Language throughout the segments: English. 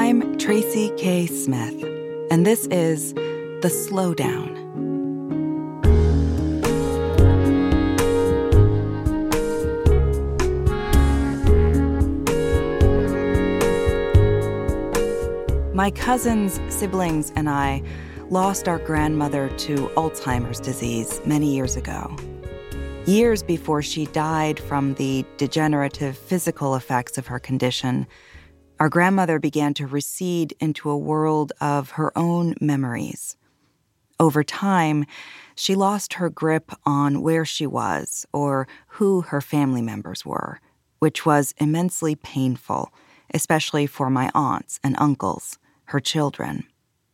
I'm Tracy K. Smith, and this is The Slowdown. My cousins, siblings, and I lost our grandmother to Alzheimer's disease many years ago. Years before she died from the degenerative physical effects of her condition, our grandmother began to recede into a world of her own memories. Over time, she lost her grip on where she was or who her family members were, which was immensely painful, especially for my aunts and uncles, her children.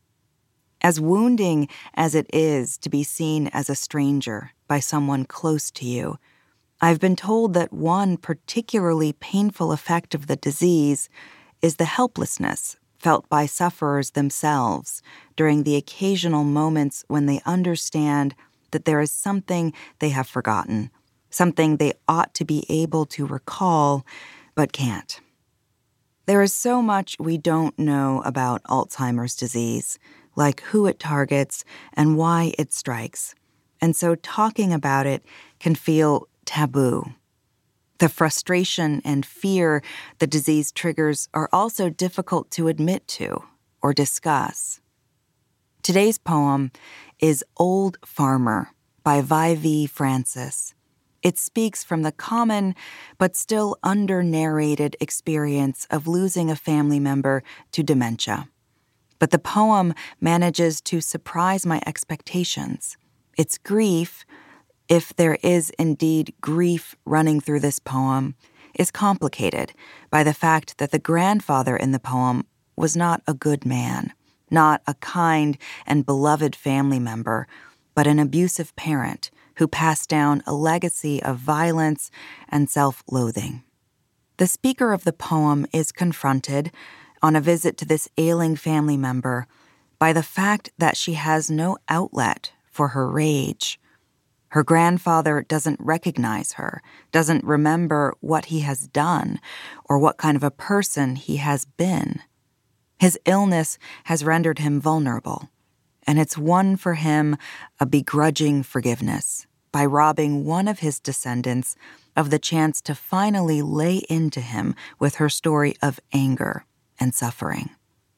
As wounding as it is to be seen as a stranger by someone close to you, I've been told that one particularly painful effect of the disease is the helplessness felt by sufferers themselves during the occasional moments when they understand that there is something they have forgotten, something they ought to be able to recall but can't. There is so much we don't know about Alzheimer's disease, like who it targets and why it strikes, and so talking about it can feel taboo. The frustration and fear the disease triggers are also difficult to admit to or discuss. Today's poem is Old Farmer by Vi Francis. It speaks from the common but still under-narrated experience of losing a family member to dementia. But the poem manages to surprise my expectations. Its grief, if there is indeed grief running through this poem, is complicated by the fact that the grandfather in the poem was not a good man, not a kind and beloved family member, but an abusive parent who passed down a legacy of violence and self-loathing. The speaker of the poem is confronted, on a visit to this ailing family member, by the fact that she has no outlet for her rage. Her grandfather doesn't recognize her, doesn't remember what he has done or what kind of a person he has been. His illness has rendered him vulnerable, and it's won for him a begrudging forgiveness by robbing one of his descendants of the chance to finally lay into him with her story of anger and suffering.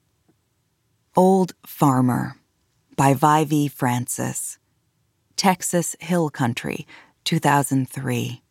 Old Farmer by Vi Francis. Texas Hill Country, 2003.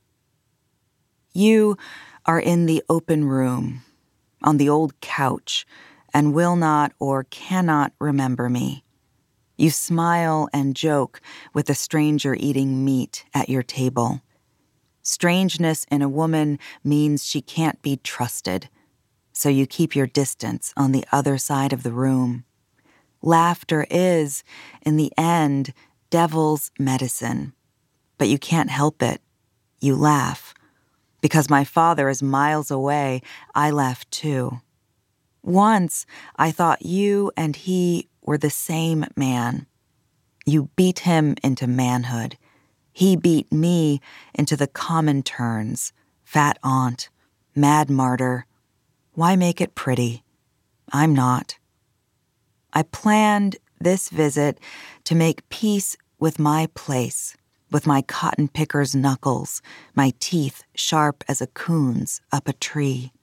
You are in the open room, on the old couch, and will not or cannot remember me. You smile and joke with a stranger eating meat at your table. Strangeness in a woman means she can't be trusted, so you keep your distance on the other side of the room. Laughter is, in the end, devil's medicine, but you can't help it. You laugh. Because my father is miles away, I laugh too. Once, I thought you and he were the same man. You beat him into manhood. He beat me into the common turns, fat aunt, mad martyr. Why make it pretty? I'm not. I planned this visit to make peace with my place, with my cotton picker's knuckles, my teeth sharp as a coon's up a tree.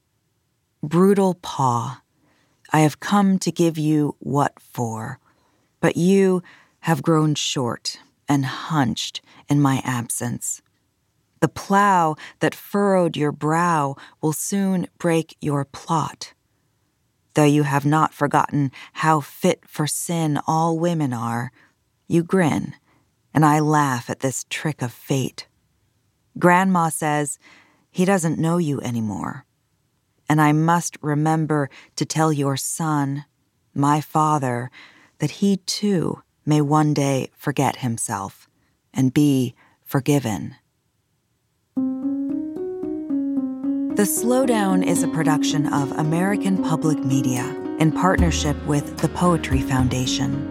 Brutal paw, I have come to give you what for, but you have grown short and hunched in my absence. The plow that furrowed your brow will soon break your plot. Though you have not forgotten how fit for sin all women are, you grin, and I laugh at this trick of fate. Grandma says he doesn't know you anymore, and I must remember to tell your son, my father, that he too may one day forget himself and be forgiven. The Slowdown is a production of American Public Media in partnership with the Poetry Foundation.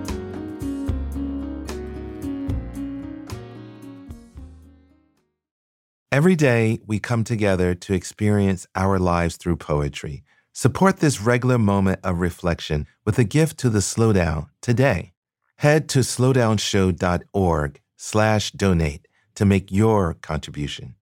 Every day, we come together to experience our lives through poetry. Support this regular moment of reflection with a gift to the Slowdown today. Head to slowdownshow.org/donate to make your contribution.